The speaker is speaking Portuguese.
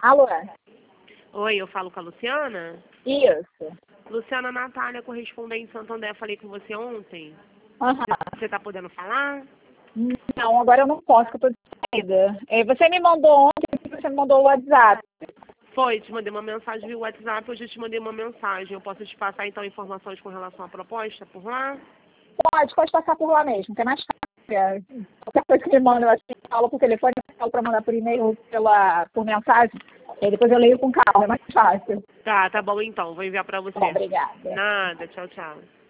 Alô? Oi, eu falo com a Luciana? Isso. Luciana Natália, correspondente Santander, falei com você ontem. Aham. Você tá podendo falar? Não, agora eu não posso, que eu tô distraída. Você me mandou ontem, você me mandou o WhatsApp. Foi, te mandei uma mensagem via WhatsApp, hoje eu te mandei uma mensagem. Eu posso te passar, então, informações com relação à proposta por lá? Pode passar por lá mesmo, que é mais fácil. Qualquer coisa que me manda, eu acho que fala por telefone, eu falo pra mandar por e-mail, por mensagem. E aí depois eu leio com calma, é mais fácil. Tá bom então, vou enviar pra você. Bom, obrigada. Nada, tchau, tchau.